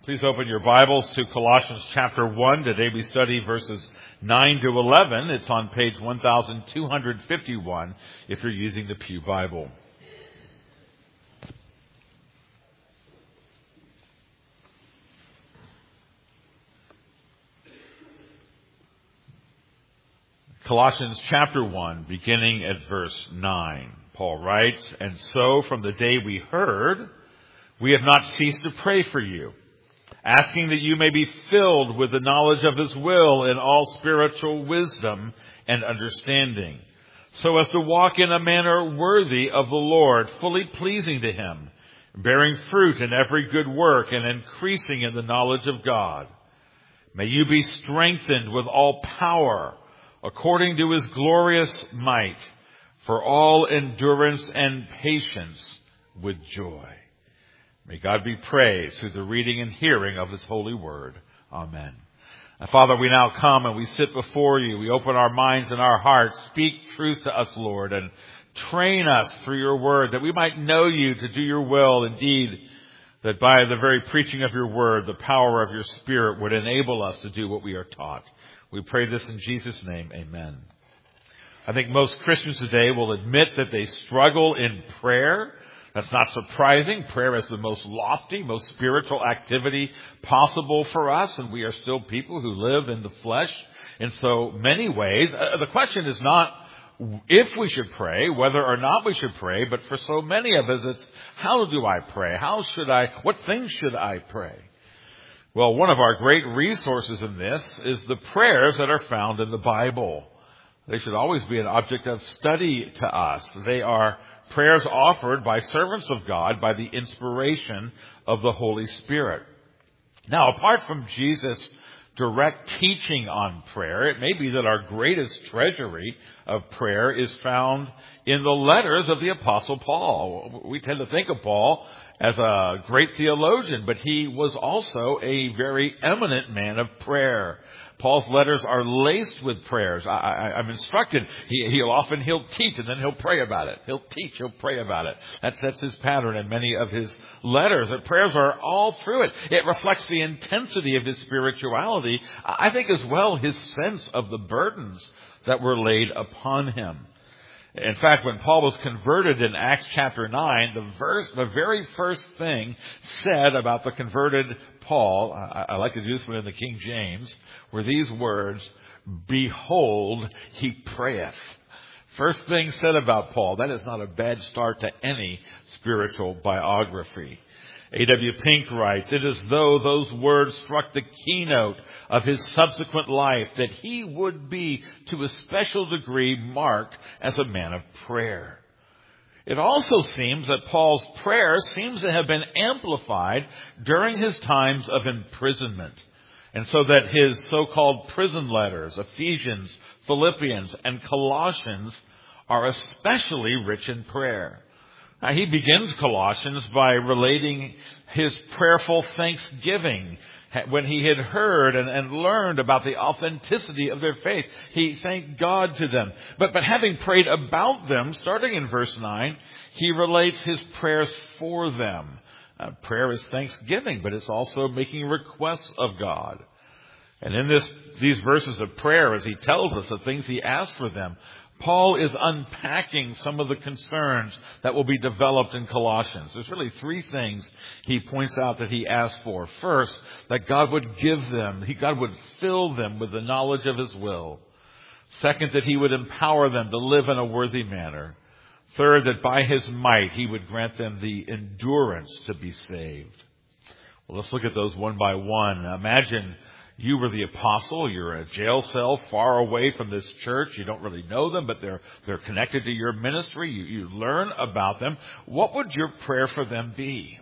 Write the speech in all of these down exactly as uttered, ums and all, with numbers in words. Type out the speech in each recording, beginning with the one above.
Please open your Bibles to Colossians chapter one. Today we study verses nine to eleven. It's on page one thousand two hundred fifty-one if you're using the Pew Bible. Colossians chapter one, beginning at verse nine. Paul writes, "And so from the day we heard, we have not ceased to pray for you, asking that you may be filled with the knowledge of His will in all spiritual wisdom and understanding, so as to walk in a manner worthy of the Lord, fully pleasing to Him, bearing fruit in every good work and increasing in the knowledge of God. May you be strengthened with all power, according to His glorious might, for all endurance and patience with joy." May God be praised through the reading and hearing of His holy word. Amen. And Father, we now come and we sit before you. We open our minds and our hearts. Speak truth to us, Lord, and train us through your word that we might know you to do your will. Indeed, that by the very preaching of your word, the power of your Spirit would enable us to do what we are taught. We pray this in Jesus' name. Amen. I think most Christians today will admit that they struggle in prayer. That's not surprising. Prayer is the most lofty, most spiritual activity possible for us, and we are still people who live in the flesh in so many ways. Uh, the question is not if we should pray, whether or not we should pray, but for so many of us, it's how do I pray? How should I, what things should I pray? Well, one of our great resources in this is the prayers that are found in the Bible. They should always be an object of study to us. They are prayers offered by servants of God by the inspiration of the Holy Spirit. Now, apart from Jesus' direct teaching on prayer, it may be that our greatest treasury of prayer is found in the letters of the Apostle Paul. We tend to think of Paul as a great theologian, but he was also a very eminent man of prayer. Paul's letters are laced with prayers. I, I, I'm instructed. He, he'll often he'll teach and then he'll pray about it. He'll teach, he'll pray about it. That's that's his pattern in many of his letters. The prayers are all through it. It reflects the intensity of his spirituality. I think as well his sense of the burdens that were laid upon him. In fact, when Paul was converted in Acts chapter nine, the verse, the very first thing said about the converted Paul, I, I like to do this one in the King James, were these words, "Behold, he prayeth." First thing said about Paul. That is not a bad start to any spiritual biography. A W Pink writes, "It is as though those words struck the keynote of his subsequent life, that he would be to a special degree marked as a man of prayer." It also seems that Paul's prayer seems to have been amplified during his times of imprisonment, and so that his so-called prison letters, Ephesians, Philippians, and Colossians, are especially rich in prayer. Now, he begins Colossians by relating his prayerful thanksgiving when he had heard and, and learned about the authenticity of their faith. He thanked God to them. But, but having prayed about them, starting in verse nine, he relates his prayers for them. Uh, prayer is thanksgiving, but it's also making requests of God. And in this, these verses of prayer, as he tells us the things he asked for them, Paul is unpacking some of the concerns that will be developed in Colossians. There's really three things he points out that he asked for. First, that God would give them, he, God would fill them with the knowledge of His will. Second, that He would empower them to live in a worthy manner. Third, that by His might He would grant them the endurance to be saved. Well, let's look at those one by one. Imagine you were the apostle. You're in a jail cell far away from this church. You don't really know them, but they're they're connected to your ministry. You, you learn about them. What would your prayer for them be?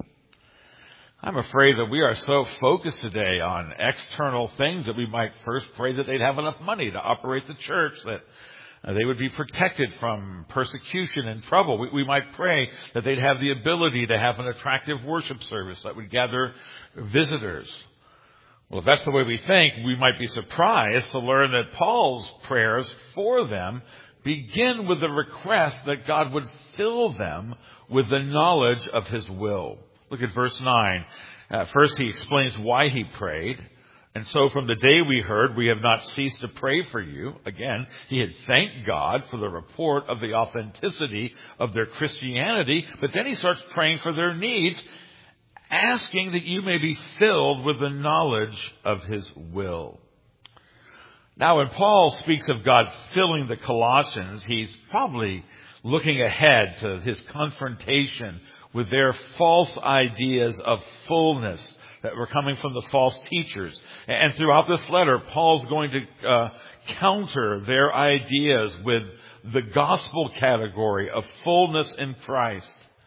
I'm afraid that we are so focused today on external things that we might first pray that they'd have enough money to operate the church, that Uh, they would be protected from persecution and trouble. We, we might pray that they'd have the ability to have an attractive worship service that would gather visitors. Well, if that's the way we think, we might be surprised to learn that Paul's prayers for them begin with the request that God would fill them with the knowledge of His will. Look at verse nine. Uh, first, he explains why he prayed. And so from the day we heard, we have not ceased to pray for you. Again, he had thanked God for the report of the authenticity of their Christianity, but then he starts praying for their needs, asking that you may be filled with the knowledge of his will. Now, when Paul speaks of God filling the Colossians, he's probably looking ahead to his confrontation with their false ideas of fullness that were coming from the false teachers. And throughout this letter, Paul's going to uh, counter their ideas with the gospel category of fullness in Christ.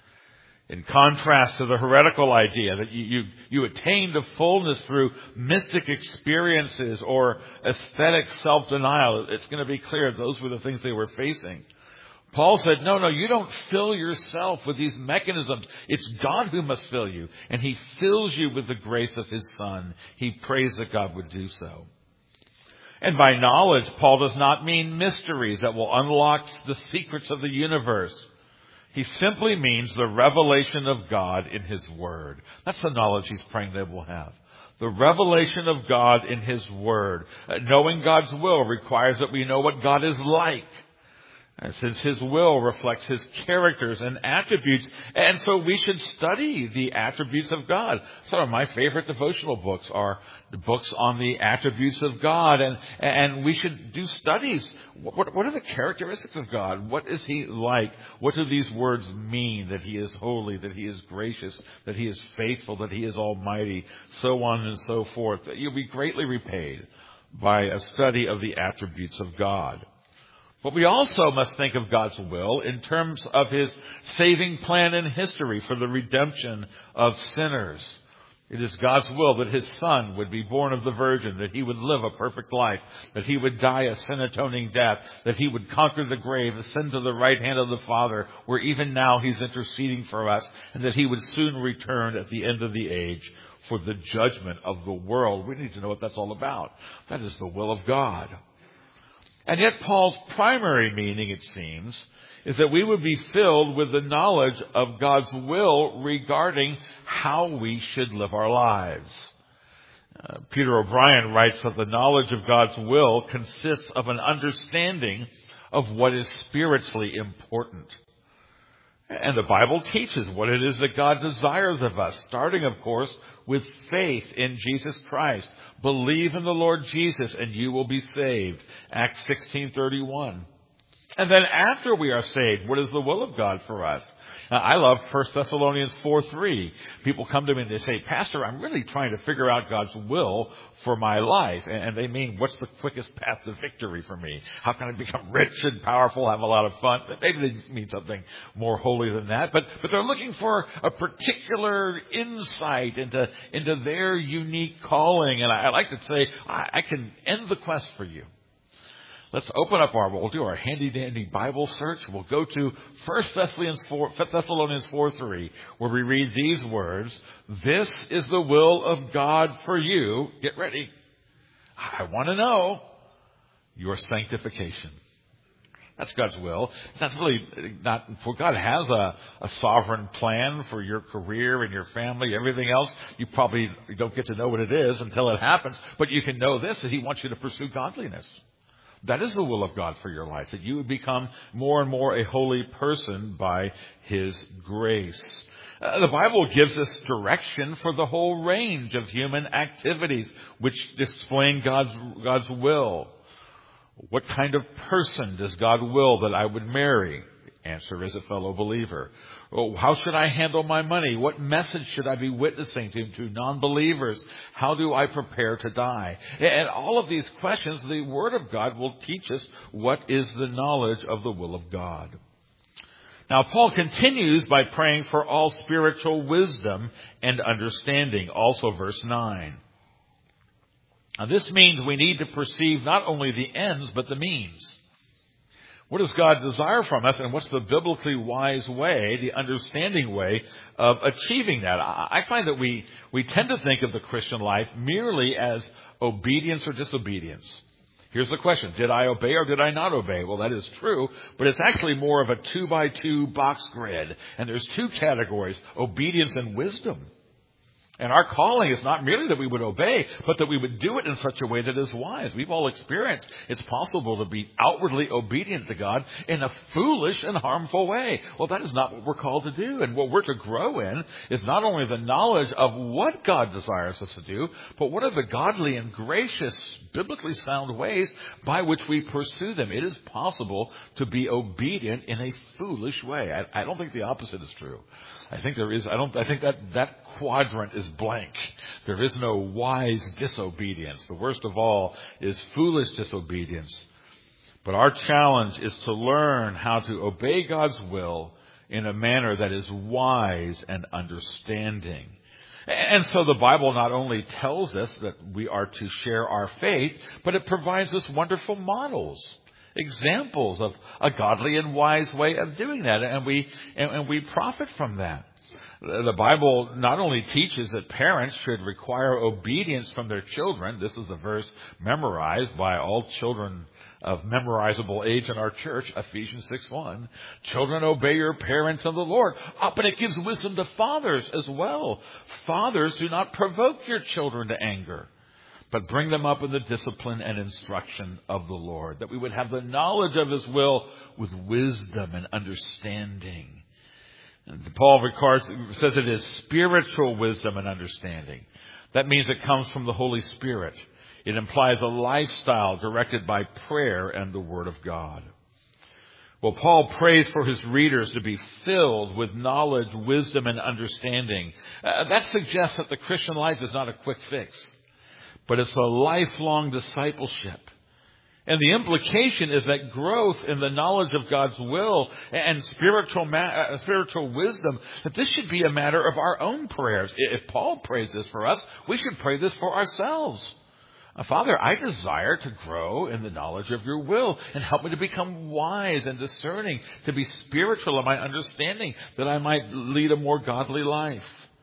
In contrast to the heretical idea that you, you, you attain to fullness through mystic experiences or aesthetic self-denial, it's going to be clear those were the things they were facing. Paul said, no, no, you don't fill yourself with these mechanisms. It's God who must fill you. And he fills you with the grace of his Son. He prays that God would do so. And by knowledge, Paul does not mean mysteries that will unlock the secrets of the universe. He simply means the revelation of God in his Word. That's the knowledge he's praying they will have. The revelation of God in his Word. Uh, knowing God's will requires that we know what God is like. And since his will reflects his characters and attributes, and so we should study the attributes of God. Some of my favorite devotional books are the books on the attributes of God, and and we should do studies. What, what are the characteristics of God? What is he like? What do these words mean? That he is holy, that he is gracious, that he is faithful, that he is almighty, so on and so forth. You'll be greatly repaid by a study of the attributes of God. But we also must think of God's will in terms of his saving plan in history for the redemption of sinners. It is God's will that his Son would be born of the Virgin, that he would live a perfect life, that he would die a sin-atoning death, that he would conquer the grave, ascend to the right hand of the Father, where even now he's interceding for us, and that he would soon return at the end of the age for the judgment of the world. We need to know what that's all about. That is the will of God. And yet Paul's primary meaning, it seems, is that we would be filled with the knowledge of God's will regarding how we should live our lives. Uh, Peter O'Brien writes that the knowledge of God's will consists of an understanding of what is spiritually important. And the Bible teaches what it is that God desires of us, starting, of course, with faith in Jesus Christ. Believe in the Lord Jesus and you will be saved. Acts sixteen thirty-one. And then after we are saved, what is the will of God for us? Uh, I love First Thessalonians four three. People come to me and they say, Pastor, I'm really trying to figure out God's will for my life. And they mean, what's the quickest path to victory for me? How can I become rich and powerful, have a lot of fun? Maybe they mean something more holy than that. But, but they're looking for a particular insight into, into their unique calling. And I, I like to say, I, I can end the quest for you. Let's open up our, we'll do our handy-dandy Bible search. We'll go to First Thessalonians four three, where we read these words, this is the will of God for you. Get ready. I want to know your sanctification. That's God's will. That's really not, for God has a, a sovereign plan for your career and your family, everything else. You probably don't get to know what it is until it happens, but you can know this, that he wants you to pursue godliness. That is the will of God for your life, that you would become more and more a holy person by his grace. Uh, the Bible gives us direction for the whole range of human activities which explain God's, God's will. What kind of person does God will that I would marry? The answer is a fellow believer. Oh, how should I handle my money? What message should I be witnessing to, to non-believers? How do I prepare to die? And all of these questions, the Word of God will teach us what is the knowledge of the will of God. Now, Paul continues by praying for all spiritual wisdom and understanding, also verse nine. Now, this means we need to perceive not only the ends, but the means. What does God desire from us, and what's the biblically wise way, the understanding way of achieving that? I find that we, we tend to think of the Christian life merely as obedience or disobedience. Here's the question, did I obey or did I not obey? Well, that is true, but it's actually more of a two by two box grid. And there's two categories, obedience and wisdom. And our calling is not merely that we would obey, but that we would do it in such a way that is wise. We've all experienced it's possible to be outwardly obedient to God in a foolish and harmful way. Well, that is not what we're called to do. And what we're to grow in is not only the knowledge of what God desires us to do, but what are the godly and gracious, biblically sound ways by which we pursue them. It is possible to be obedient in a foolish way. I, I don't think the opposite is true. I think there is, I don't, I think that, that quadrant is blank. There is no wise disobedience. The worst of all is foolish disobedience. But our challenge is to learn how to obey God's will in a manner that is wise and understanding. And so the Bible not only tells us that we are to share our faith, but it provides us wonderful models, examples of a godly and wise way of doing that, and we and, and we profit from that. The Bible not only teaches that parents should require obedience from their children. This is a verse memorized by all children of memorizable age in our church, Ephesians six one. Children, obey your parents in the Lord. Oh, but it gives wisdom to fathers as well. Fathers, do not provoke your children to anger, but bring them up in the discipline and instruction of the Lord, that we would have the knowledge of His will with wisdom and understanding. And Paul records, says it is spiritual wisdom and understanding. That means it comes from the Holy Spirit. It implies a lifestyle directed by prayer and the Word of God. Well, Paul prays for his readers to be filled with knowledge, wisdom, and understanding. Uh, that suggests that the Christian life is not a quick fix, but it's a lifelong discipleship. And the implication is that growth in the knowledge of God's will and spiritual ma- uh, spiritual wisdom, that this should be a matter of our own prayers. If Paul prays this for us, we should pray this for ourselves. Uh, Father, I desire to grow in the knowledge of your will and help me to become wise and discerning, to be spiritual in my understanding, that I might lead a more godly life.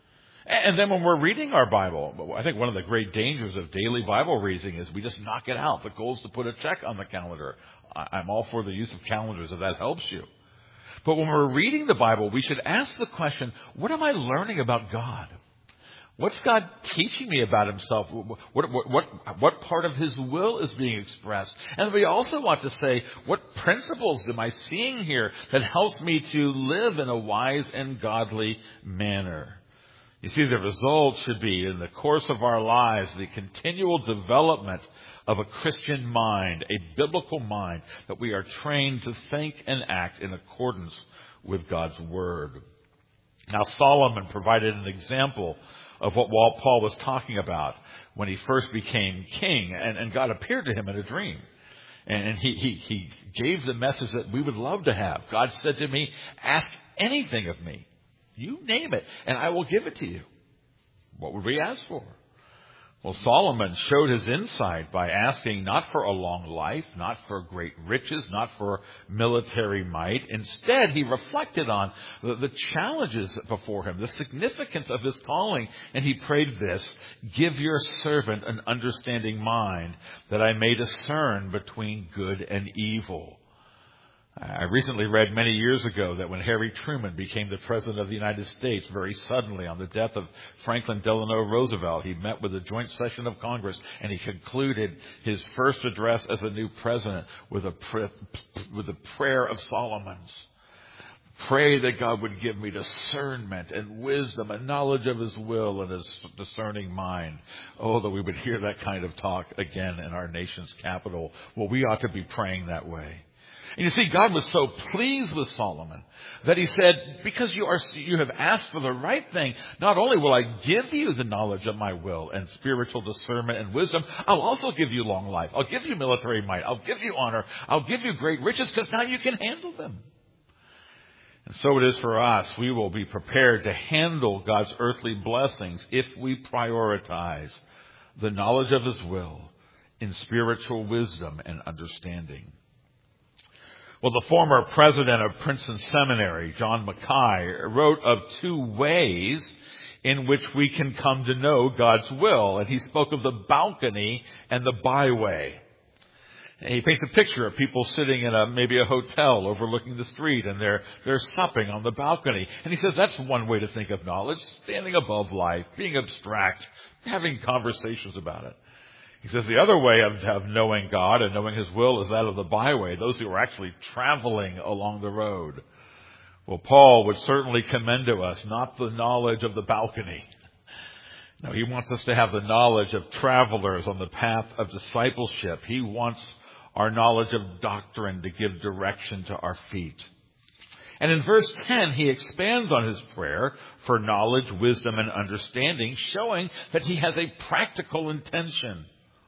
And then when we're reading our Bible, I think one of the great dangers of daily Bible reading is we just knock it out. The goal is to put a check on the calendar. I'm all for the use of calendars if that helps you. But when we're reading the Bible, we should ask the question, what am I learning about God? What's God teaching me about Himself? What, what, what, what part of His will is being expressed? And we also want to say, what principles am I seeing here that helps me to live in a wise and godly manner? You see, the result should be, in the course of our lives, the continual development of a Christian mind, a biblical mind, that we are trained to think and act in accordance with God's Word. Now, Solomon provided an example of what Paul was talking about when he first became king, and, and God appeared to him in a dream. And he, he, he gave the message that we would love to have. God said to me, ask anything of me. You name it, and I will give it to you. What would we ask for? Well, Solomon showed his insight by asking not for a long life, not for great riches, not for military might. Instead, he reflected on the, the challenges before him, the significance of his calling, and he prayed this: give your servant an understanding mind, that I may discern between good and evil. I recently read many years ago that when Harry Truman became the President of the United States, very suddenly on the death of Franklin Delano Roosevelt, he met with a joint session of Congress, and he concluded his first address as a new president with a, pr- with a prayer of Solomon's. Pray that God would give me discernment and wisdom and knowledge of His will and His discerning mind. Oh, that we would hear that kind of talk again in our nation's capital. Well, we ought to be praying that way. And you see, God was so pleased with Solomon that He said, because you are, you have asked for the right thing, not only will I give you the knowledge of my will and spiritual discernment and wisdom, I'll also give you long life. I'll give you military might. I'll give you honor. I'll give you great riches, because now you can handle them. And so it is for us. We will be prepared to handle God's earthly blessings if we prioritize the knowledge of His will in spiritual wisdom and understanding. Well, the former president of Princeton Seminary, John Mackay, wrote of two ways in which we can come to know God's will. And he spoke of the balcony and the byway. And he paints a picture of people sitting in a maybe a hotel overlooking the street, and they're they're supping on the balcony. And he says that's one way to think of knowledge, standing above life, being abstract, having conversations about it. He says the other way of, of knowing God and knowing His will is that of the byway, those who are actually traveling along the road. Well, Paul would certainly commend to us not the knowledge of the balcony. No, he wants us to have the knowledge of travelers on the path of discipleship. He wants our knowledge of doctrine to give direction to our feet. And in verse ten, he expands on his prayer for knowledge, wisdom, and understanding, showing that he has a practical intention,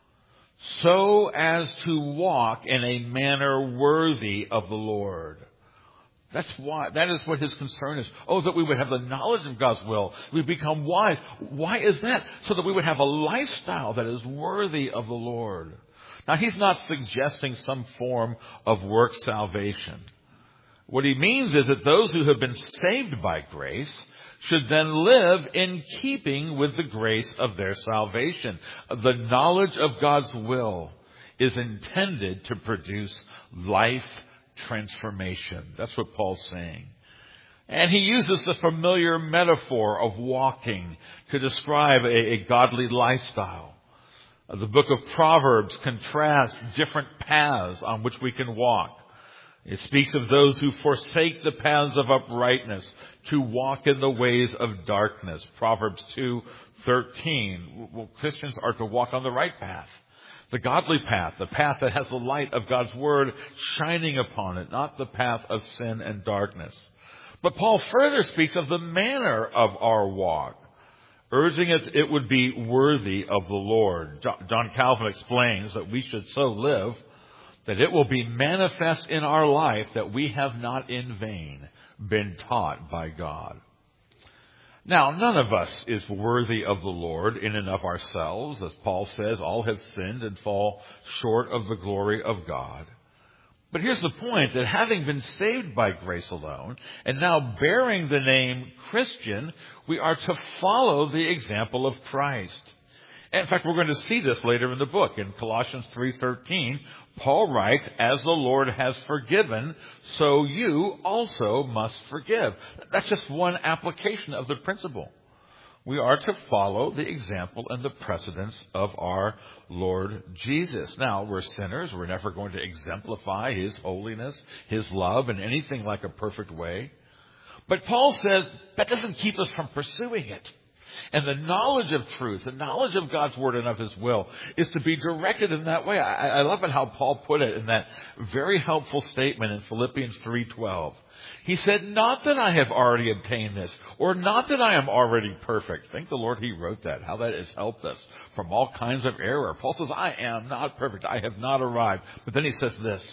so as to walk in a manner worthy of the Lord. That's why, that is what his concern is. Oh, that we would have the knowledge of God's will. We become wise. Why is that? So that we would have a lifestyle that is worthy of the Lord. Now, he's not suggesting some form of work salvation. What he means is that those who have been saved by grace should then live in keeping with the grace of their salvation. The knowledge of God's will is intended to produce life transformation. That's what Paul's saying. And he uses the familiar metaphor of walking to describe a, a godly lifestyle. The book of Proverbs contrasts different paths on which we can walk. It speaks of those who forsake the paths of uprightness to walk in the ways of darkness. Proverbs two thirteen. Well, Christians are to walk on the right path, the godly path, the path that has the light of God's word shining upon it, not the path of sin and darkness. But Paul further speaks of the manner of our walk, urging it it would be worthy of the Lord. John Calvin explains that we should so live that it will be manifest in our life that we have not in vain been taught by God. Now, none of us is worthy of the Lord in and of ourselves. As Paul says, all have sinned and fall short of the glory of God. But here's the point, that having been saved by grace alone, and now bearing the name Christian, we are to follow the example of Christ. In fact, we're going to see this later in the book. In Colossians three thirteen, Paul writes, as the Lord has forgiven, so you also must forgive. That's just one application of the principle. We are to follow the example and the precedence of our Lord Jesus. Now, we're sinners. We're never going to exemplify His holiness, His love in anything like a perfect way. But Paul says that doesn't keep us from pursuing it. And the knowledge of truth, the knowledge of God's word and of His will, is to be directed in that way. I, I love it how Paul put it in that very helpful statement in Philippians three twelve. He said, not that I have already obtained this, or not that I am already perfect. Thank the Lord He wrote that, how that has helped us from all kinds of error. Paul says, I am not perfect. I have not arrived. But then he says this,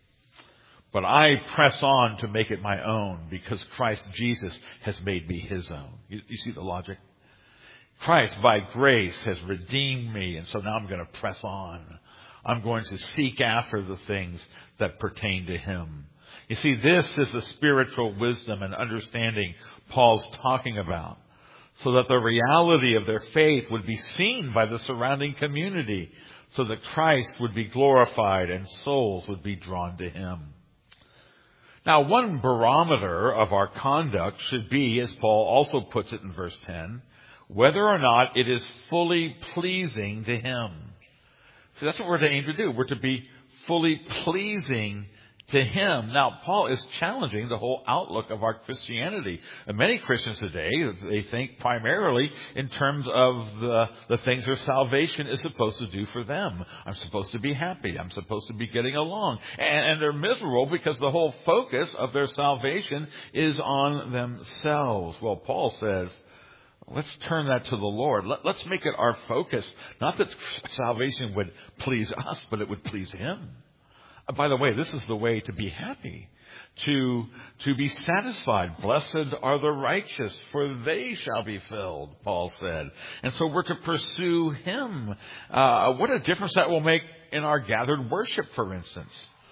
but I press on to make it my own because Christ Jesus has made me His own. You, you see the logic? Christ, by grace, has redeemed me, and so now I'm going to press on. I'm going to seek after the things that pertain to Him. You see, this is the spiritual wisdom and understanding Paul's talking about, so that the reality of their faith would be seen by the surrounding community, so that Christ would be glorified and souls would be drawn to Him. Now, one barometer of our conduct should be, as Paul also puts it in verse ten, whether or not it is fully pleasing to Him. See, that's what we're to aim to do. We're to be fully pleasing to Him. Now, Paul is challenging the whole outlook of our Christianity. And many Christians today, they think primarily in terms of the, the things their salvation is supposed to do for them. I'm supposed to be happy. I'm supposed to be getting along. And, and they're miserable because the whole focus of their salvation is on themselves. Well, Paul says, let's turn that to the Lord. Let, let's make it our focus. Not that salvation would please us, but it would please Him. Uh, by the way, this is the way to be happy, to, to be satisfied. Blessed are the righteous, for they shall be filled, Paul said. And so we're to pursue Him. Uh, what a difference that will make in our gathered worship, for instance.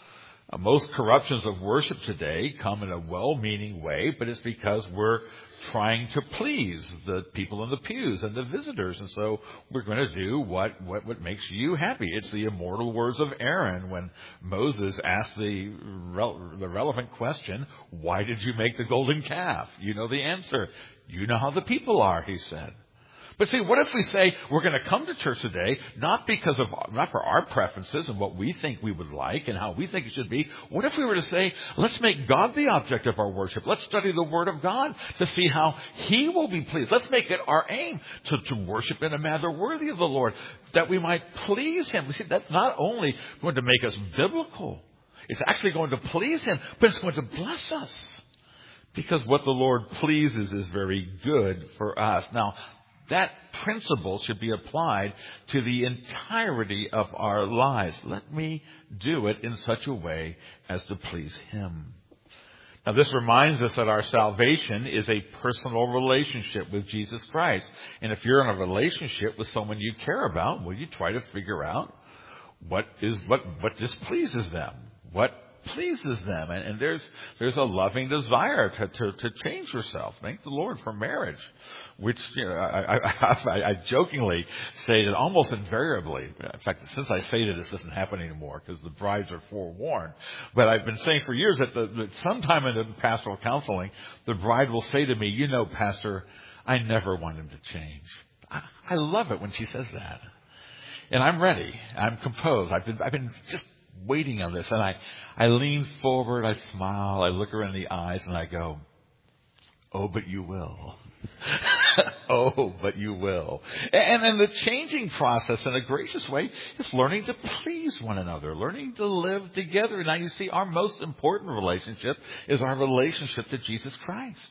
Uh, most corruptions of worship today come in a well-meaning way, but it's because we're trying to please the people in the pews and the visitors. And so we're going to do what, what, what makes you happy. It's the immortal words of Aaron when Moses asked the, re- the relevant question, why did you make the golden calf? You know the answer. You know how the people are, he said. But see, what if we say we're going to come to church today not because of, not for our preferences and what we think we would like and how we think it should be. What if we were to say, let's make God the object of our worship. Let's study the Word of God to see how He will be pleased. Let's make it our aim to, to worship in a manner worthy of the Lord, that we might please Him. See, that's not only going to make us biblical, it's actually going to please Him, but it's going to bless us. Because what the Lord pleases is very good for us. Now, that principle should be applied to the entirety of our lives. Let me do it in such a way as to please Him. Now, this reminds us that our salvation is a personal relationship with Jesus Christ. And if you're in a relationship with someone you care about, well, you try to figure out what is what, what displeases them, what pleases them. And, and there's there's a loving desire to, to, to change yourself. Thank the Lord for marriage, which, you know, I, I, I, I jokingly say that almost invariably, in fact, since I say that this doesn't happen anymore because the brides are forewarned, but I've been saying for years that, the, that sometime in the pastoral counseling, the bride will say to me, you know, Pastor, I never want him to change. I, I love it when she says that. And I'm ready. I'm composed. I've been, I've been just waiting on this. And I, I lean forward, I smile, I look her in the eyes, and I go, oh, but you will. Oh, but you will. And then the changing process in a gracious way is learning to please one another, learning to live together. Now, you see, our most important relationship is our relationship to Jesus Christ.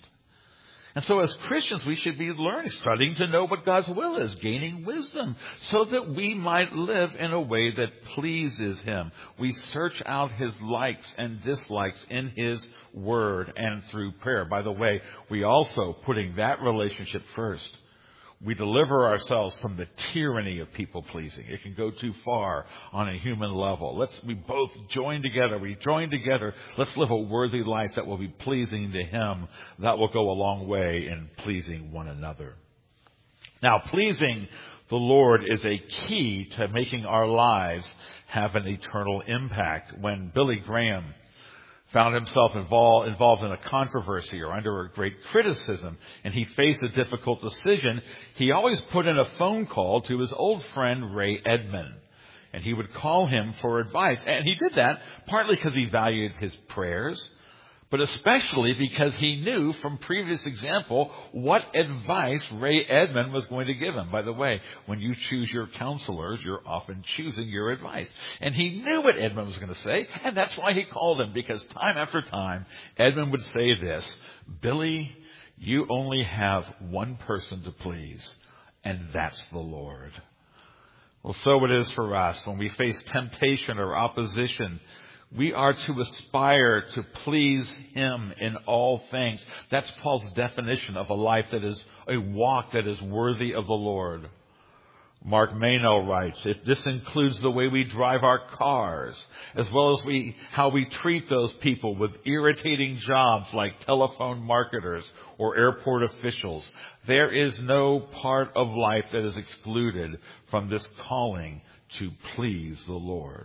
And so as Christians, we should be learning, studying to know what God's will is, gaining wisdom, so that we might live in a way that pleases Him. We search out His likes and dislikes in His Word and through prayer. By the way, we also, putting that relationship first, we deliver ourselves from the tyranny of people-pleasing. It can go too far on a human level. Let's we both join together. We join together. Let's live a worthy life that will be pleasing to Him. That will go a long way in pleasing one another. Now, pleasing the Lord is a key to making our lives have an eternal impact. When Billy Graham found himself involved, involved in a controversy or under a great criticism, and he faced a difficult decision, he always put in a phone call to his old friend Ray Edmond. And he would call him for advice. And he did that partly because he valued his prayers, but especially because he knew from previous example what advice Ray Edmond was going to give him. By the way, when you choose your counselors, you're often choosing your advice. And he knew what Edmond was going to say, and that's why he called him, because time after time, Edmond would say this, Billy, you only have one person to please, and that's the Lord. Well, so it is for us. When we face temptation or opposition, we are to aspire to please Him in all things. That's Paul's definition of a life that is a walk that is worthy of the Lord. Mark Mano writes, if this includes the way we drive our cars, as well as we how we treat those people with irritating jobs like telephone marketers or airport officials, there is no part of life that is excluded from this calling to please the Lord.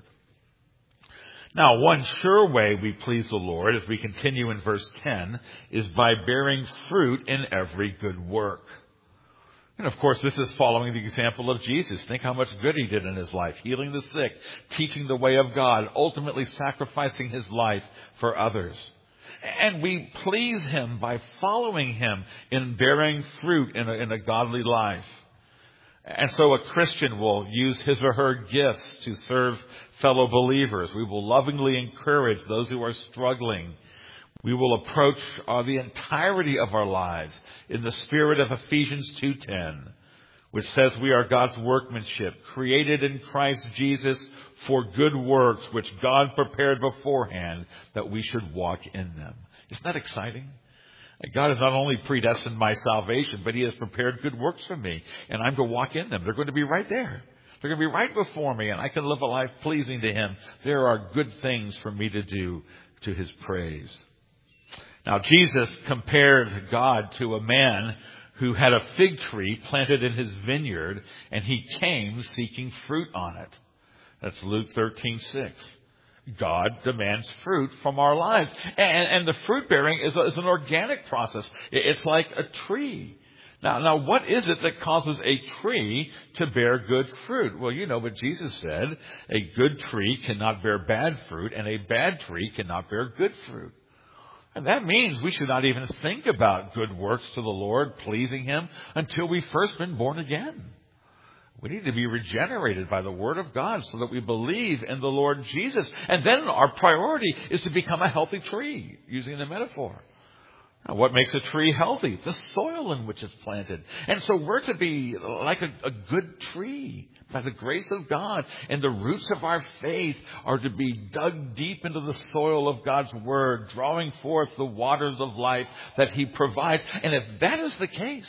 Now, one sure way we please the Lord, as we continue in verse ten, is by bearing fruit in every good work. And of course, this is following the example of Jesus. Think how much good He did in His life, healing the sick, teaching the way of God, ultimately sacrificing His life for others. And we please Him by following Him in bearing fruit in a, in a godly life. And so a Christian will use his or her gifts to serve fellow believers. We will lovingly encourage those who are struggling. We will approach uh, the entirety of our lives in the spirit of Ephesians two ten, which says we are God's workmanship, created in Christ Jesus for good works, which God prepared beforehand that we should walk in them. Isn't that exciting? God has not only predestined my salvation, but He has prepared good works for me, and I'm to walk in them. They're going to be right there. they're going to be right before me, and I can live a life pleasing to Him. There are good things for me to do to His praise. Now, Jesus compared God to a man who had a fig tree planted in his vineyard, and he came seeking fruit on it. That's Luke thirteen six. God demands fruit from our lives. And, and the fruit bearing is, a, is an organic process. It's like a tree. Now, now, what is it that causes a tree to bear good fruit? Well, you know what Jesus said. A good tree cannot bear bad fruit, and a bad tree cannot bear good fruit. And that means we should not even think about good works to the Lord, pleasing Him, until we've first been born again. We need to be regenerated by the Word of God so that we believe in the Lord Jesus. And then our priority is to become a healthy tree, using the metaphor. Now, what makes a tree healthy? The soil in which it's planted. And so we're to be like a, a good tree by the grace of God. And the roots of our faith are to be dug deep into the soil of God's Word, drawing forth the waters of life that He provides. And if that is the case,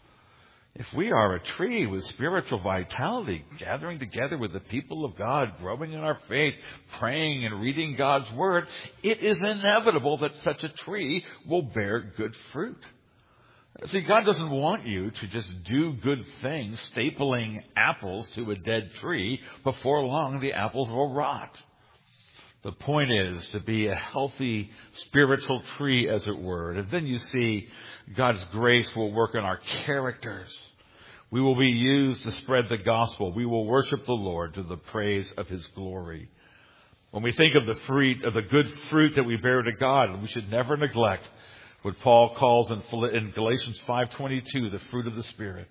if we are a tree with spiritual vitality, gathering together with the people of God, growing in our faith, praying and reading God's Word, it is inevitable that such a tree will bear good fruit. See, God doesn't want you to just do good things, stapling apples to a dead tree. Before long, the apples will rot. The point is to be a healthy spiritual tree, as it were. And then you see God's grace will work in our characters. We will be used to spread the gospel. We will worship the Lord to the praise of His glory. When we think of the fruit, of the good fruit that we bear to God, we should never neglect what Paul calls in Galatians five twenty-two, the fruit of the Spirit.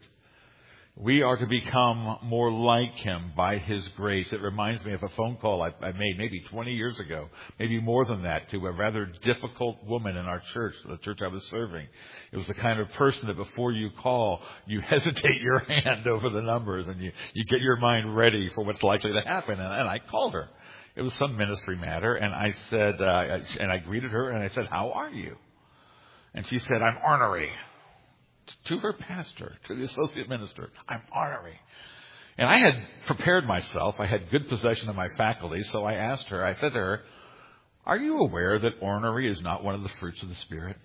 We are to become more like Him by His grace. It reminds me of a phone call I, I made maybe twenty years ago, maybe more than that, to a rather difficult woman in our church, the church I was serving. It was the kind of person that before you call, you hesitate your hand over the numbers and you, you get your mind ready for what's likely to happen. And, and I called her. It was some ministry matter, and I said, uh, and I greeted her, and I said, "How are you?" And she said, "I'm ornery." To her pastor, to the associate minister, "I'm ornery." And I had prepared myself. I had good possession of my faculties. So I asked her, I said to her, "Are you aware that ornery is not one of the fruits of the Spirit?"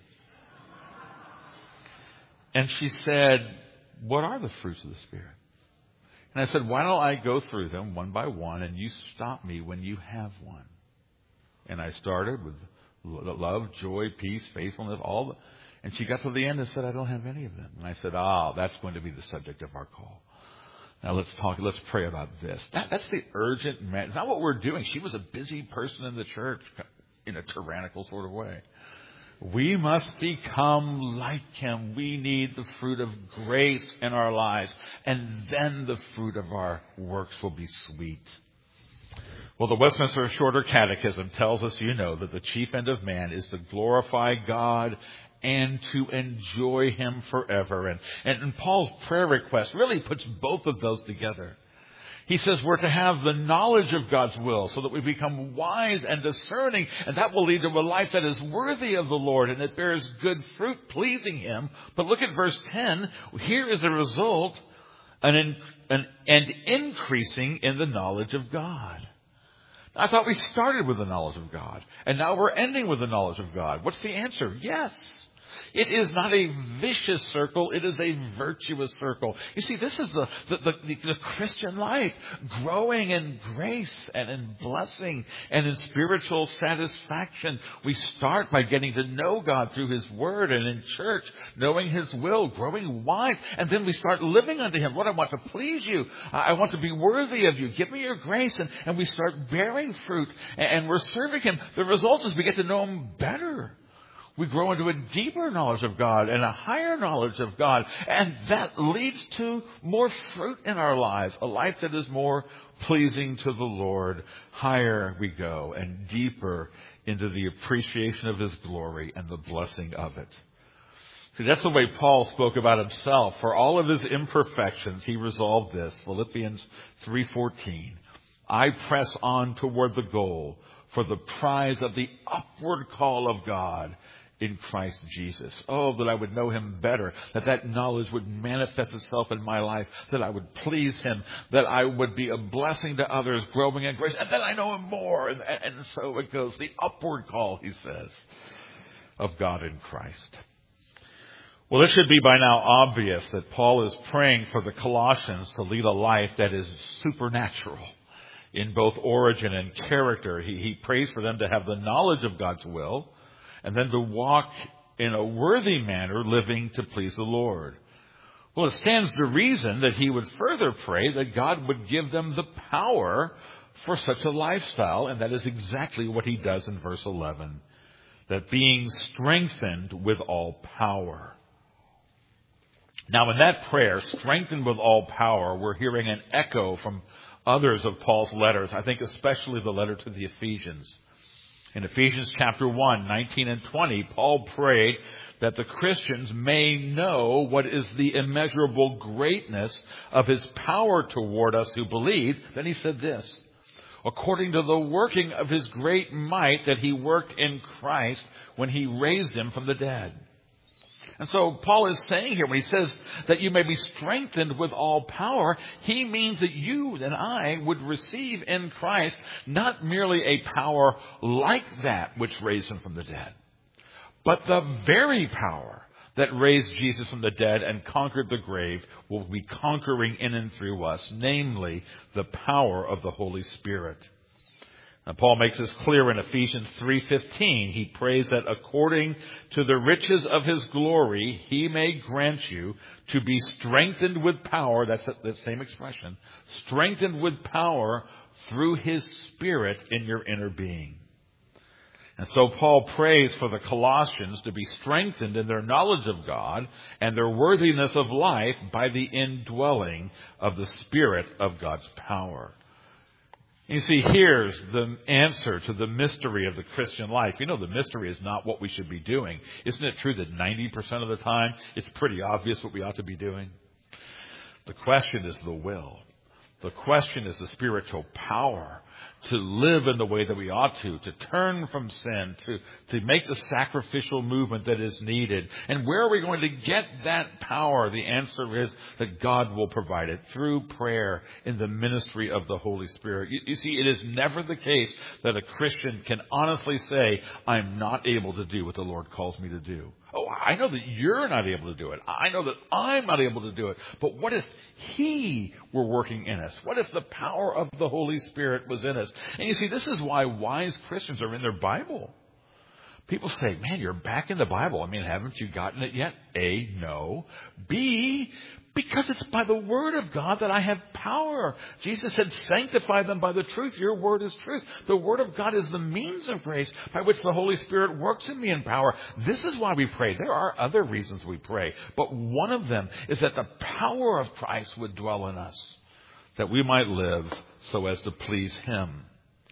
And she said, "What are the fruits of the Spirit?" And I said, "Why don't I go through them one by one, and you stop me when you have one?" And I started with love, joy, peace, faithfulness, all the... And she got to the end and said, "I don't have any of them." And I said, "Ah, that's going to be the subject of our call. Now let's talk, let's pray about this." That, that's the urgent matter. It's not what we're doing. She was a busy person in the church in a tyrannical sort of way. We must become like Him. We need the fruit of grace in our lives. And then the fruit of our works will be sweet. Well, the Westminster Shorter Catechism tells us, you know, that the chief end of man is to glorify God and to enjoy Him forever. And, and, and Paul's prayer request really puts both of those together. He says we're to have the knowledge of God's will so that we become wise and discerning, and that will lead to a life that is worthy of the Lord and it bears good fruit, pleasing Him. But look at verse ten. Here is a result, an, in, an and increasing in the knowledge of God. I thought we started with the knowledge of God, and now we're ending with the knowledge of God. What's the answer? Yes. It is not a vicious circle. It is a virtuous circle. You see, this is the, the, the, the Christian life, growing in grace and in blessing and in spiritual satisfaction. We start by getting to know God through His Word and in church, knowing His will, growing wise, and then we start living unto Him. Lord, I want to please You. I want to be worthy of You. Give me Your grace. And, and we start bearing fruit, and, and we're serving Him. The result is we get to know Him better. We grow into a deeper knowledge of God and a higher knowledge of God. And that leads to more fruit in our lives, a life that is more pleasing to the Lord. Higher we go and deeper into the appreciation of His glory and the blessing of it. See, that's the way Paul spoke about himself. For all of his imperfections, he resolved this. Philippians three fourteen. "I press on toward the goal for the prize of the upward call of God in Christ Jesus. Oh, that I would know him better, that that knowledge would manifest itself in my life, that I would please him, that I would be a blessing to others, growing in grace, and that I know him more. And, and so it goes, the upward call, he says, of God in Christ. Well, it should be by now obvious that Paul is praying for the Colossians to lead a life that is supernatural in both origin and character. He, he prays for them to have the knowledge of God's will, and then to walk in a worthy manner, living to please the Lord. Well, it stands to reason that he would further pray that God would give them the power for such a lifestyle, and that is exactly what he does in verse eleven. That being strengthened with all power. Now, in that prayer, strengthened with all power, we're hearing an echo from others of Paul's letters. I think especially the letter to the Ephesians. In Ephesians chapter one, nineteen and twenty, Paul prayed that the Christians may know what is the immeasurable greatness of his power toward us who believe. Then he said this, according to the working of his great might that he worked in Christ when he raised him from the dead. And so Paul is saying here, when he says that you may be strengthened with all power, he means that you and I would receive in Christ not merely a power like that which raised him from the dead, but the very power that raised Jesus from the dead and conquered the grave will be conquering in and through us, namely the power of the Holy Spirit. And Paul makes this clear in Ephesians three fifteen. He prays that according to the riches of his glory, he may grant you to be strengthened with power. That's that same expression. Strengthened with power through his Spirit in your inner being. And so Paul prays for the Colossians to be strengthened in their knowledge of God and their worthiness of life by the indwelling of the Spirit of God's power. You see, here's the answer to the mystery of the Christian life. You know, the mystery is not what we should be doing. Isn't it true that ninety percent of the time it's pretty obvious what we ought to be doing? The question is the will. The question is the spiritual power to live in the way that we ought to, to turn from sin, to, to make the sacrificial movement that is needed. And where are we going to get that power? The answer is that God will provide it through prayer in the ministry of the Holy Spirit. You, you see, it is never the case that a Christian can honestly say, I'm not able to do what the Lord calls me to do. Oh, I know that you're not able to do it. I know that I'm not able to do it. But what if He were working in us? What if the power of the Holy Spirit was in us? And you see, this is why wise Christians are in their Bible. People say, man, you're back in the Bible. I mean, haven't you gotten it yet? A, no. B, because it's by the Word of God that I have power. Jesus said, sanctify them by the truth. Your Word is truth. The Word of God is the means of grace by which the Holy Spirit works in me in power. This is why we pray. There are other reasons we pray. But one of them is that the power of Christ would dwell in us, that we might live so as to please Him.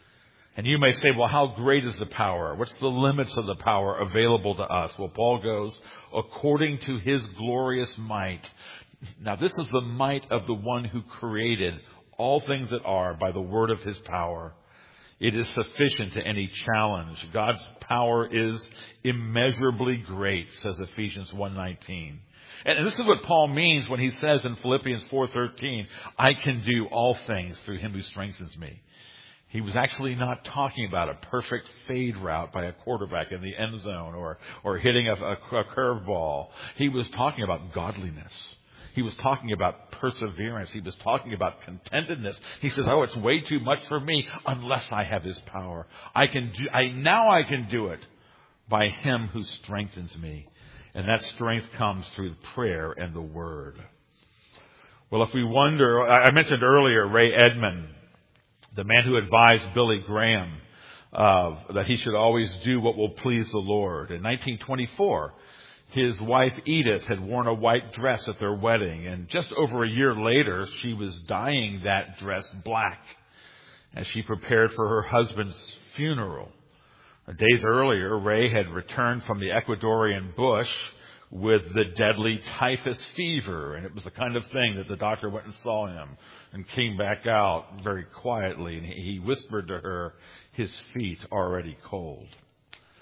And you may say, well, how great is the power? What's the limits of the power available to us? Well, Paul goes, according to His glorious might. Now, this is the might of the one who created all things that are by the word of His power. It is sufficient to any challenge. God's power is immeasurably great, says Ephesians one nineteen. And this is what Paul means when he says in Philippians four thirteen, I can do all things through Him who strengthens me. He was actually not talking about a perfect fade route by a quarterback in the end zone or, or hitting a, a, a curveball. He was talking about godliness. He was talking about perseverance. He was talking about contentedness. He says, oh, it's way too much for me unless I have His power. I can do, I, now I can do it by Him who strengthens me. And that strength comes through prayer and the Word. Well, if we wonder, I mentioned earlier Ray Edmond, the man who advised Billy Graham uh, that he should always do what will please the Lord. In nineteen twenty-four, his wife Edith had worn a white dress at their wedding, and just over a year later, she was dyeing that dress black as she prepared for her husband's funeral. Days earlier, Ray had returned from the Ecuadorian bush with the deadly typhus fever, and it was the kind of thing that the doctor went and saw him and came back out very quietly, and he whispered to her, his feet already cold.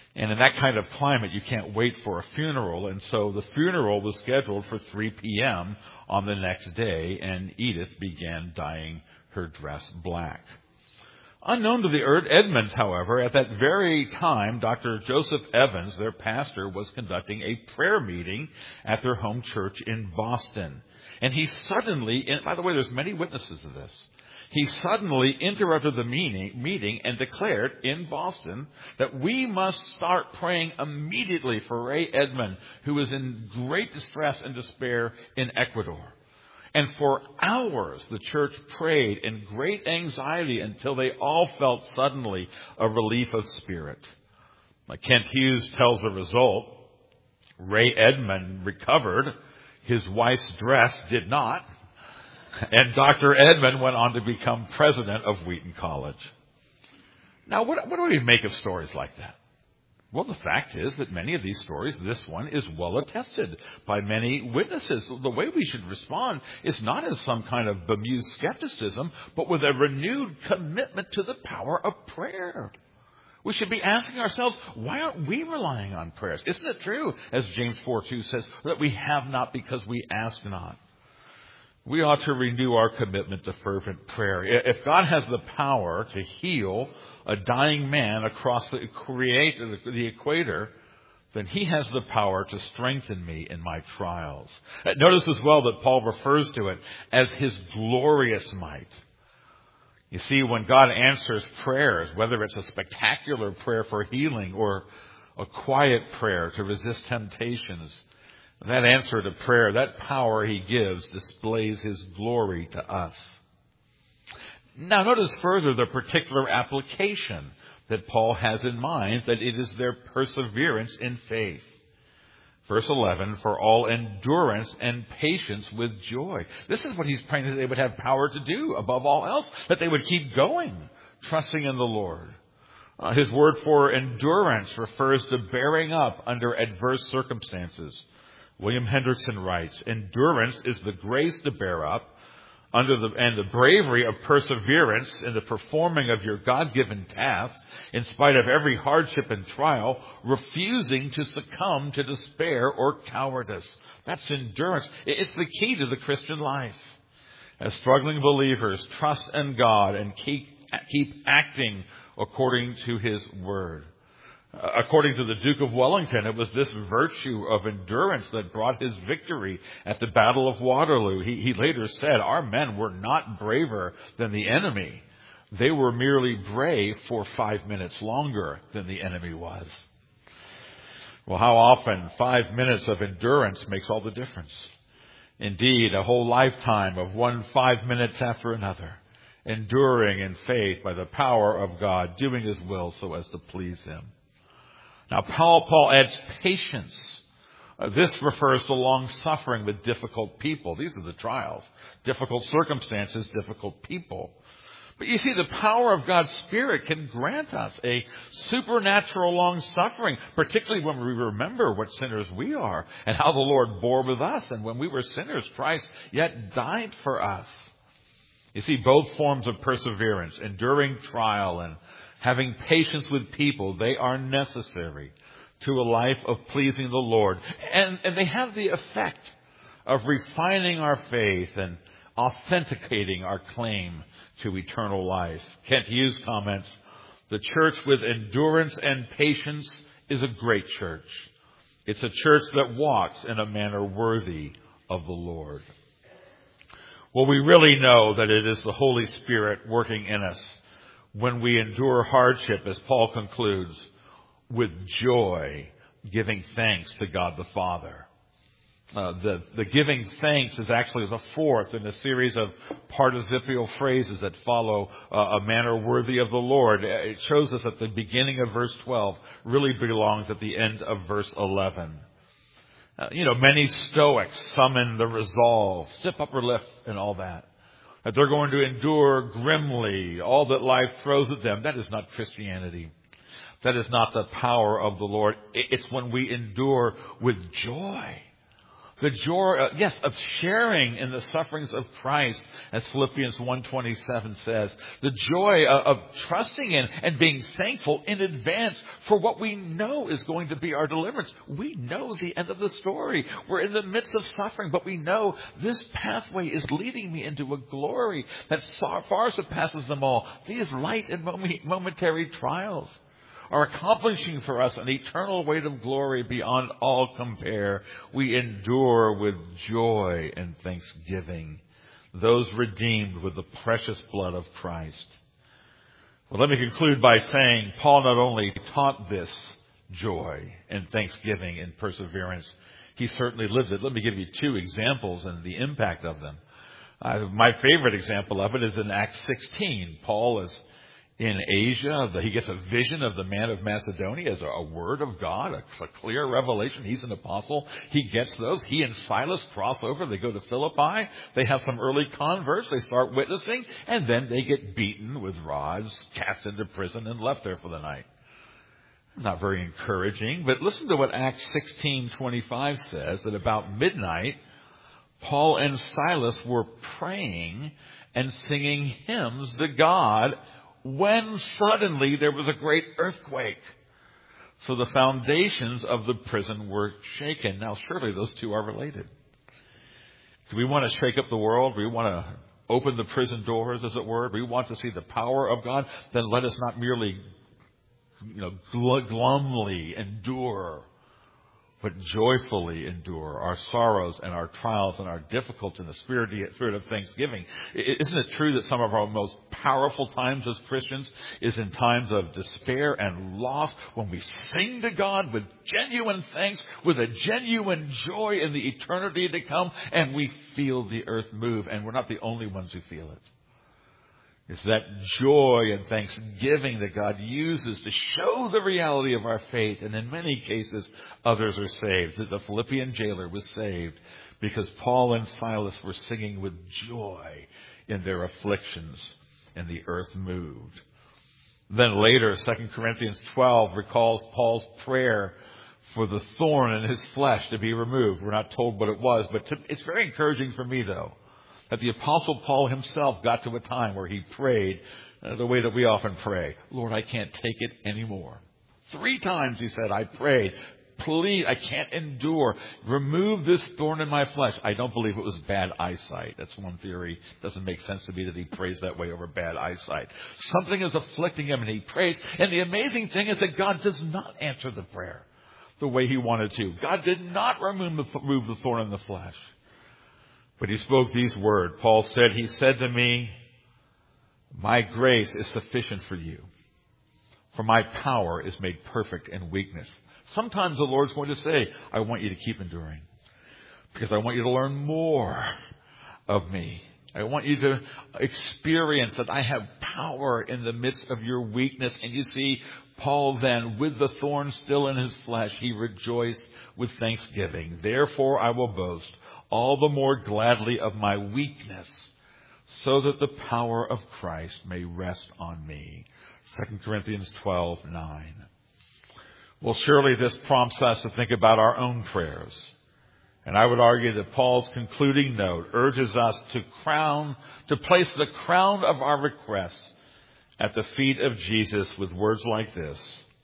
And in that kind of climate, you can't wait for a funeral. And so the funeral was scheduled for three p.m. on the next day, and Edith began dyeing her dress black. Unknown to the Edmonds, however, at that very time, Doctor Joseph Evans, their pastor, was conducting a prayer meeting at their home church in Boston. And he suddenly, and by the way, there's many witnesses of this, he suddenly interrupted the meeting, meeting and declared in Boston that we must start praying immediately for Ray Edmond, who is in great distress and despair in Ecuador. And for hours, the church prayed in great anxiety until they all felt suddenly a relief of spirit. Like Kent Hughes tells the result, Ray Edmond recovered. His wife's dress did not. And Doctor Edmond went on to become president of Wheaton College. Now, what, what do we make of stories like that? Well, the fact is that many of these stories, this one is well attested by many witnesses. The way we should respond is not as some kind of bemused skepticism, but with a renewed commitment to the power of prayer. We should be asking ourselves, why aren't we relying on prayers? Isn't it true, as James four two says, that we have not because we ask not? We ought to renew our commitment to fervent prayer. If God has the power to heal a dying man across the, create, the equator, then he has the power to strengthen me in my trials. Notice as well that Paul refers to it as his glorious might. You see, when God answers prayers, whether it's a spectacular prayer for healing or a quiet prayer to resist temptations, that answer to prayer, that power he gives, displays his glory to us. Now notice further the particular application that Paul has in mind, that it is their perseverance in faith. Verse eleven, for all endurance and patience with joy. This is what he's praying that they would have power to do above all else, that they would keep going, trusting in the Lord. Uh, his word for endurance refers to bearing up under adverse circumstances. William Hendrickson writes, endurance is the grace to bear up under the and the bravery of perseverance in the performing of your God-given tasks in spite of every hardship and trial, refusing to succumb to despair or cowardice. That's endurance. It's the key to the Christian life. As struggling believers, trust in God and keep, keep acting according to His Word. According to the Duke of Wellington, it was this virtue of endurance that brought his victory at the Battle of Waterloo. He, he later said, our men were not braver than the enemy. They were merely brave for five minutes longer than the enemy was. Well, how often five minutes of endurance makes all the difference. Indeed, a whole lifetime of one five minutes after another, enduring in faith by the power of God, doing His will so as to please Him. Now, Paul, Paul adds patience. Uh, this refers to long-suffering with difficult people. These are the trials. Difficult circumstances, difficult people. But you see, the power of God's Spirit can grant us a supernatural long-suffering, particularly when we remember what sinners we are and how the Lord bore with us. And when we were sinners, Christ yet died for us. You see, both forms of perseverance, enduring trial and having patience with people, they are necessary to a life of pleasing the Lord. And, and they have the effect of refining our faith and authenticating our claim to eternal life. Kent Hughes comments, the church with endurance and patience is a great church. It's a church that walks in a manner worthy of the Lord. Well, we really know that it is the Holy Spirit working in us when we endure hardship, as Paul concludes, with joy, giving thanks to God the Father. Uh, the, the giving thanks is actually the fourth in a series of participial phrases that follow uh, a manner worthy of the Lord. It shows us at the beginning of verse twelve, really belongs at the end of verse eleven. Uh, you know, many Stoics summon the resolve, stiff upper lip and all that. That they're going to endure grimly all that life throws at them. That is not Christianity. That is not the power of the Lord. It's when we endure with joy. The joy, uh, yes, of sharing in the sufferings of Christ, as Philippians one twenty-seven says. The joy of, of trusting in and being thankful in advance for what we know is going to be our deliverance. We know the end of the story. We're in the midst of suffering, but we know this pathway is leading me into a glory that far, far surpasses them all. These light and momentary trials are accomplishing for us an eternal weight of glory beyond all compare. We endure with joy and thanksgiving, those redeemed with the precious blood of Christ. Well, let me conclude by saying Paul not only taught this joy and thanksgiving and perseverance, he certainly lived it. Let me give you two examples and the impact of them. Uh, my favorite example of it is in Acts sixteen. Paul is in Asia. He gets a vision of the man of Macedonia as a word of God, a clear revelation. He's an apostle. He gets those. He and Silas cross over. They go to Philippi. They have some early converts. They start witnessing, and then they get beaten with rods, cast into prison, and left there for the night. Not very encouraging, but listen to what Acts sixteen twenty-five says, that about midnight, Paul and Silas were praying and singing hymns to God when suddenly there was a great earthquake. So the foundations of the prison were shaken. Now, surely those two are related. Do we want to shake up the world? Do we want to open the prison doors, as it were? Do we want to see the power of God? Then let us not merely, you know, glumly endure, but joyfully endure our sorrows and our trials and our difficulties in the spirit, spirit of thanksgiving. Isn't it true that some of our most powerful times as Christians is in times of despair and loss, when we sing to God with genuine thanks, with a genuine joy in the eternity to come, and we feel the earth move, and we're not the only ones who feel it. It's that joy and thanksgiving that God uses to show the reality of our faith. And in many cases, others are saved. The Philippian jailer was saved because Paul and Silas were singing with joy in their afflictions, and the earth moved. Then later, Second Corinthians twelve recalls Paul's prayer for the thorn in his flesh to be removed. We're not told what it was, but it's very encouraging for me, though, that the Apostle Paul himself got to a time where he prayed uh, the way that we often pray. Lord, I can't take it anymore. Three times he said, I prayed, please, I can't endure. Remove this thorn in my flesh. I don't believe it was bad eyesight. That's one theory. It doesn't make sense to me that he prays that way over bad eyesight. Something is afflicting him, and he prays. And the amazing thing is that God does not answer the prayer the way he wanted to. God did not remove the, remove the thorn in the flesh. But he spoke these words. Paul said, he said to me, my grace is sufficient for you, for my power is made perfect in weakness. Sometimes the Lord's going to say, I want you to keep enduring, because I want you to learn more of me. I want you to experience that I have power in the midst of your weakness. And you see, Paul then, with the thorn still in his flesh, he rejoiced with thanksgiving. Therefore I will boast all the more gladly of my weakness, so that the power of Christ may rest on me. Second Corinthians twelve nine. Well, surely this prompts us to think about our own prayers. And I would argue that Paul's concluding note urges us to crown, to place the crown of our requests at the feet of Jesus with words like this: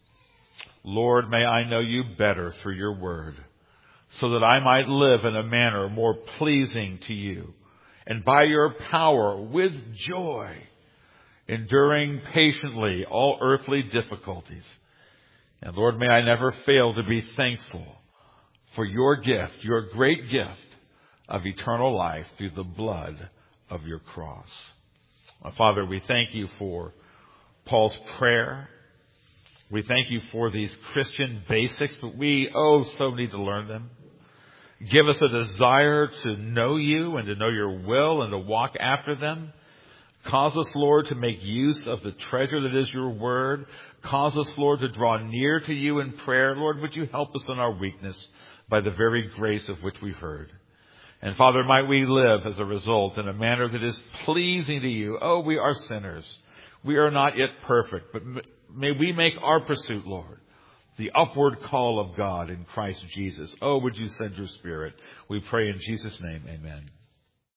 Lord, may I know you better through your word, so that I might live in a manner more pleasing to you, and by your power, with joy, enduring patiently all earthly difficulties. And Lord, may I never fail to be thankful for your gift, your great gift of eternal life through the blood of your cross. Well, Father, we thank you for Paul's prayer. We thank you for these Christian basics, but we, oh, so need to learn them. Give us a desire to know you and to know your will and to walk after them. Cause us, Lord, to make use of the treasure that is your word. Cause us, Lord, to draw near to you in prayer. Lord, would you help us in our weakness by the very grace of which we've heard. And Father, might we live as a result in a manner that is pleasing to you. Oh, we are sinners. We are not yet perfect, but may we make our pursuit, Lord, the upward call of God in Christ Jesus. Oh, would you send your Spirit? We pray in Jesus' name, amen.